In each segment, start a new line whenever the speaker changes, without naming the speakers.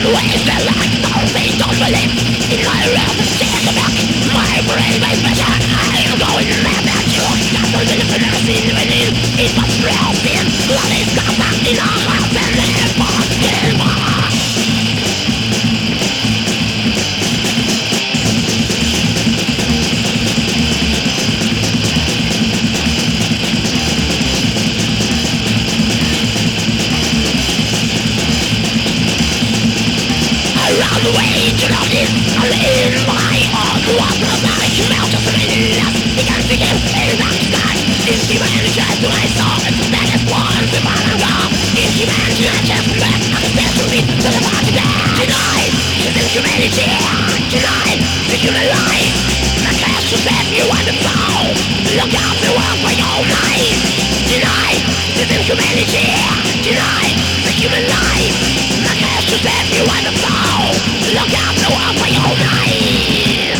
ways that like all they don't believe in my realm. Take it back, my brain, my vision. I am going mad at you. That's the little bit of sin within. It was real sin. Love is contact in our hearts and never give up. Around the way to notice, all in my own water. My mouth just remains lost. Began to give a dark sky. This humanity to my soul. That is one to my love. This humanity I just met. I can stand to me to the body that denied. This humanity denied the human life. The cash to set you on the soul. Look out the world for your life. Denied this humanity. Denied the human life. The cash to set you on the soul. Look out the world for your life.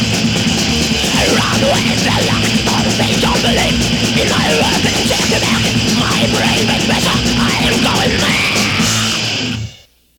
Ways that like all they don't believe in my love and take it back.